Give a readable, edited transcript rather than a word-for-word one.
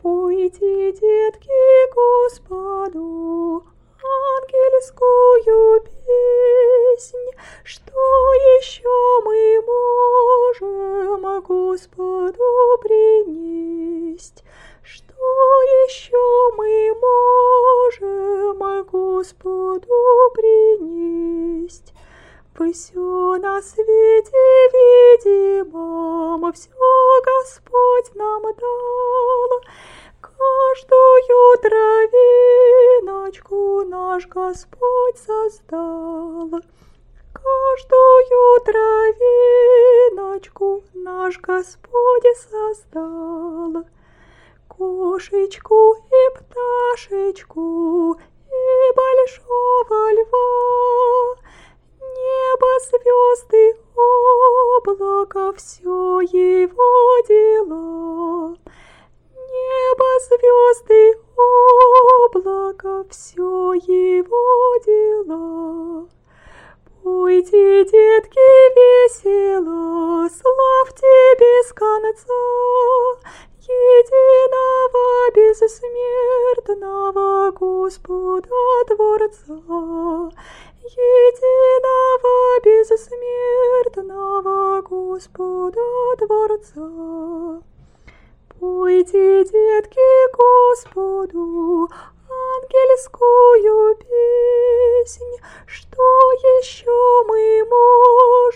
Пойте, детки, Господу ангельскую песнь, что еще мы можем Господу принесть, что еще мы можем Господу принесть. Все на свете видимом, все Господь нам дал, каждую травиночку наш Господь создал, каждую травиночку наш Господь создал. Кошечку и пташечку и большого льва, небо, звезды, облако, все его дела. Небо, звезды, облако, все его дела. Пойте, детки, весело, славьте без конца единого бессмертного Господа Творца, единого бессмертного Господа Творца. Пойте, детки, Господу ангельскую песнь, что еще мы можем